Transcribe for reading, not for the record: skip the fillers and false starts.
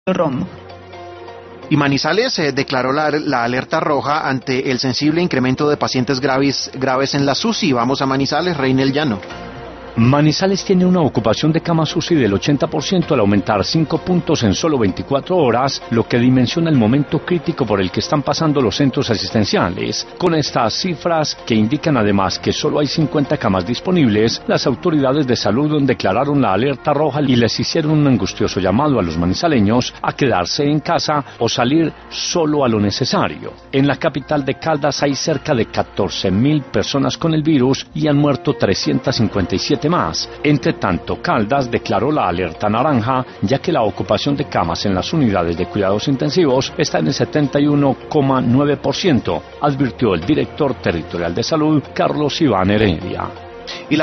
Romo. Y Manizales declaró la alerta roja ante el sensible incremento de pacientes graves en la UCI. Vamos a Manizales, Reinel Llano. Manizales tiene una ocupación de camas UCI del 80% al aumentar 5 puntos en solo 24 horas, lo que dimensiona el momento crítico por el que están pasando los centros asistenciales. Con estas cifras, que indican además que solo hay 50 camas disponibles, las autoridades de salud declararon la alerta roja y les hicieron un angustioso llamado a los manizaleños a quedarse en casa o salir solo a lo necesario. En la capital de Caldas hay cerca de 14.000 personas con el virus y han muerto 357 más. Entre tanto, Caldas declaró la alerta naranja, ya que la ocupación de camas en las unidades de cuidados intensivos está en el 71,9%, advirtió el director territorial de salud, Carlos Iván Heredia.